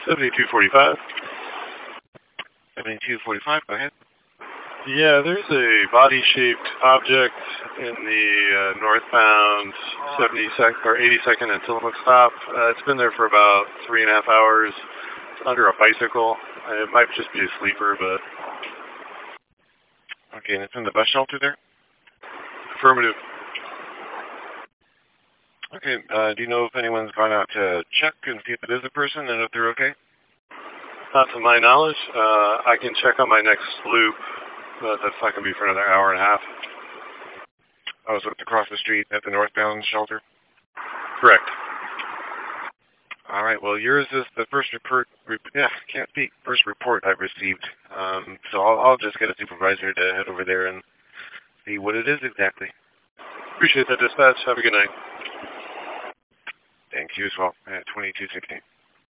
7245. 7245, go ahead. Yeah, there's a body-shaped object in the northbound 82nd and Tillamook stop. It's been there for about 3.5 hours. It's under a bicycle. It might just be a sleeper, but... Okay, and it's in the bus shelter there? Affirmative. Okay, do you know if anyone's gone out to check and see if it is a person and if they're okay? Not to my knowledge. I can check on my next loop, but that's not going to be for another hour and a half. Oh, so it's across the street at the northbound shelter? Correct. All right, well, yours is the first report, first report I've received. So I'll just get a supervisor to head over there and see what it is exactly. Appreciate that, dispatch. Have a good night. Thank you as well. 2216.